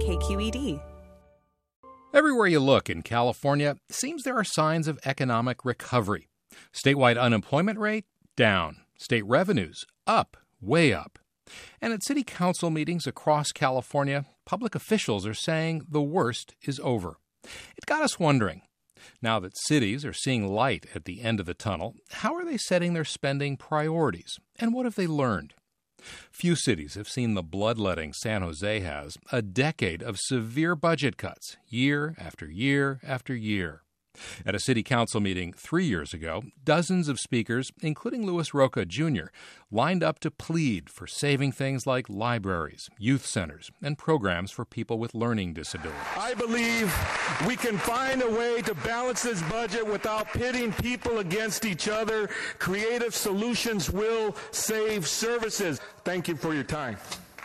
KQED. Everywhere you look in California, it seems there are signs of economic recovery. Statewide unemployment rate, down. State revenues, up, way up. And at city council meetings across California, public officials are saying the worst is over. It got us wondering, now that cities are seeing light at the end of the tunnel, how are they setting their spending priorities? And what have they learned? Few cities have seen the bloodletting San Jose has, a decade of severe budget cuts, year after year after year. At a city council meeting 3 years ago, dozens of speakers, including Louis Rocha Jr., lined up to plead for saving things like libraries, youth centers, and programs for people with learning disabilities. I believe we can find a way to balance this budget without pitting people against each other. Creative solutions will save services. Thank you for your time.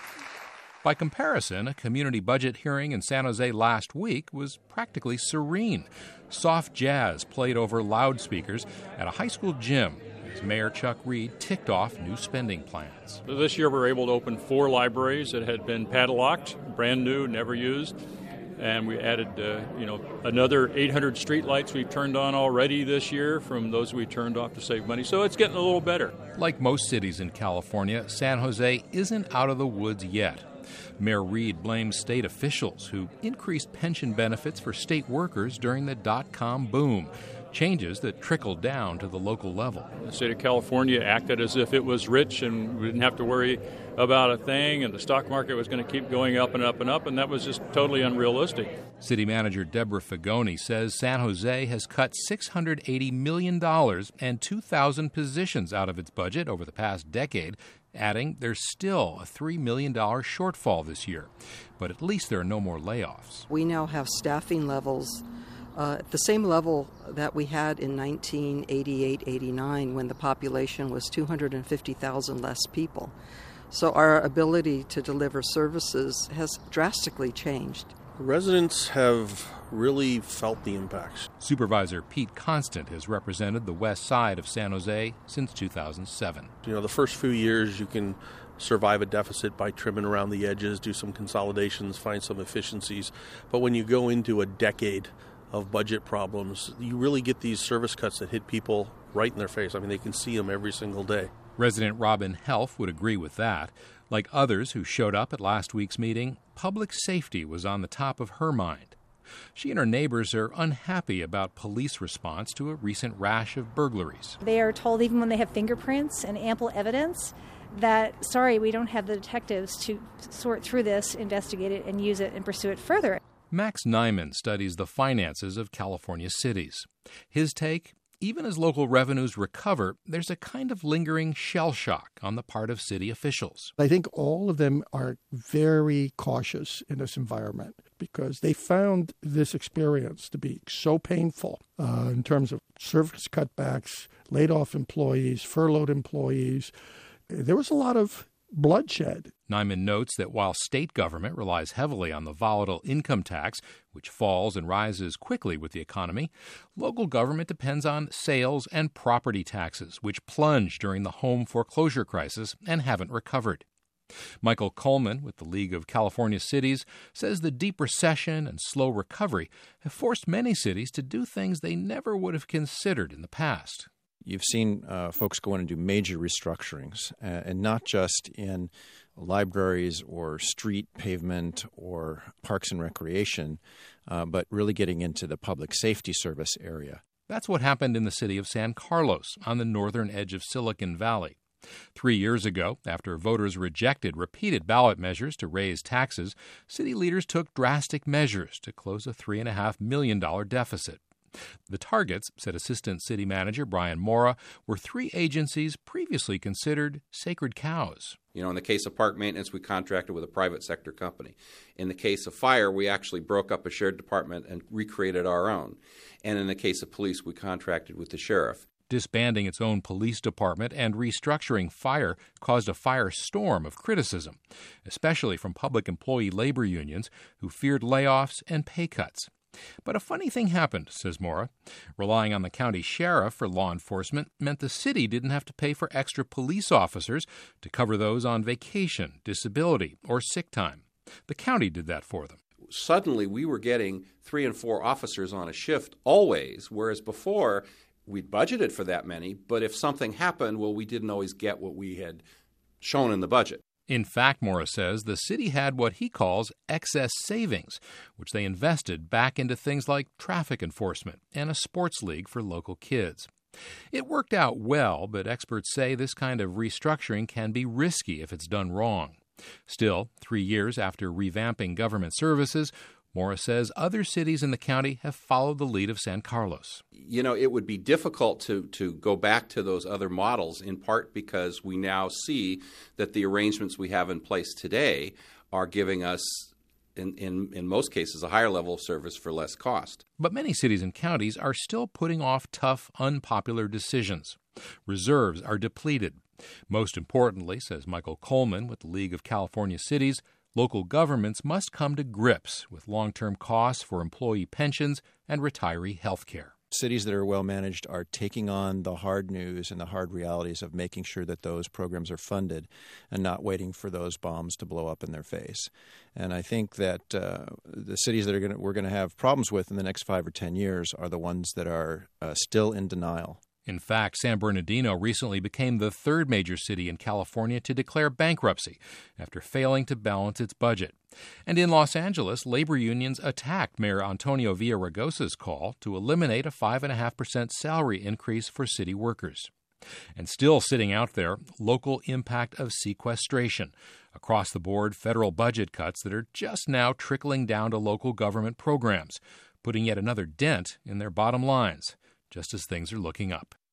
By comparison, a community budget hearing in San Jose last week was practically serene. Soft jazz played over loudspeakers at a high school gym as Mayor Chuck Reed ticked off new spending plans. This year we were able to open 4 libraries that had been padlocked, brand new, never used. And we added, another 800 streetlights we've turned on already this year from those we turned off to save money. So it's getting a little better. Like most cities in California, San Jose isn't out of the woods yet. Mayor Reed blames state officials who increased pension benefits for state workers during the dot-com boom, changes that trickled down to the local level. The state of California acted as if it was rich and we didn't have to worry about a thing, and the stock market was going to keep going up and up and up, and that was just totally unrealistic. City Manager Deborah Fagoni says San Jose has cut $680 million and 2,000 positions out of its budget over the past decade, adding there's still a $3 million shortfall this year. But at least there are no more layoffs. We now have staffing levels at the same level that we had in 1988-89 when the population was 250,000 less people. So our ability to deliver services has drastically changed. Residents have really felt the impacts. Supervisor Pete Constant has represented the west side of San Jose since 2007. The first few years you can survive a deficit by trimming around the edges, do some consolidations, find some efficiencies. But when you go into a decade of budget problems, you really get these service cuts that hit people right in their face. I mean, they can see them every single day. Resident Robin Helf would agree with that. Like others who showed up at last week's meeting, public safety was on the top of her mind. She and her neighbors are unhappy about police response to a recent rash of burglaries. They are told, even when they have fingerprints and ample evidence, that, sorry, we don't have the detectives to sort through this, investigate it, and use it and pursue it further. Max Nyman studies the finances of California cities. His take, even as local revenues recover, there's a kind of lingering shell shock on the part of city officials. I think all of them are very cautious in this environment because they found this experience to be so painful in terms of service cutbacks, laid off employees, furloughed employees. There was a lot of bloodshed. Nyman notes that while state government relies heavily on the volatile income tax, which falls and rises quickly with the economy, local government depends on sales and property taxes, which plunged during the home foreclosure crisis and haven't recovered. Michael Coleman with the League of California Cities says the deep recession and slow recovery have forced many cities to do things they never would have considered in the past. You've seen folks go in and do major restructurings, and not just in libraries or street pavement or parks and recreation, but really getting into the public safety service area. That's what happened in the city of San Carlos on the northern edge of Silicon Valley. 3 years ago, after voters rejected repeated ballot measures to raise taxes, city leaders took drastic measures to close a $3.5 million deficit. The targets, said Assistant City Manager Brian Mora, were 3 agencies previously considered sacred cows. In the case of park maintenance, we contracted with a private sector company. In the case of fire, we actually broke up a shared department and recreated our own. And in the case of police, we contracted with the sheriff. Disbanding its own police department and restructuring fire caused a firestorm of criticism, especially from public employee labor unions who feared layoffs and pay cuts. But a funny thing happened, says Mora. Relying on the county sheriff for law enforcement meant the city didn't have to pay for extra police officers to cover those on vacation, disability, or sick time. The county did that for them. suddenly we were getting 3 and 4 officers on a shift always, whereas before we'd budgeted for that many, but if something happened, well, we didn't always get what we had shown in the budget. In fact, Morris says the city had what he calls excess savings, which they invested back into things like traffic enforcement and a sports league for local kids. It worked out well, but experts say this kind of restructuring can be risky if it's done wrong. Still, 3 years after revamping government services, Morris says other cities in the county have followed the lead of San Carlos. You know, it would be difficult to go back to those other models, in part because we now see that the arrangements we have in place today are giving us, in most cases, a higher level of service for less cost. But many cities and counties are still putting off tough, unpopular decisions. Reserves are depleted. Most importantly, says Michael Coleman with the League of California Cities, local governments must come to grips with long-term costs for employee pensions and retiree health care. Cities that are well managed are taking on the hard news and the hard realities of making sure that those programs are funded and not waiting for those bombs to blow up in their face. And I think that the cities that we're going to have problems with in the next 5 or 10 years are the ones that are still in denial. In fact, San Bernardino recently became the third major city in California to declare bankruptcy after failing to balance its budget. And in Los Angeles, labor unions attacked Mayor Antonio Villaragosa's call to eliminate a 5.5% salary increase for city workers. And still sitting out there, local impact of sequestration. Across-the-board federal budget cuts that are just now trickling down to local government programs, putting yet another dent in their bottom lines, just as things are looking up.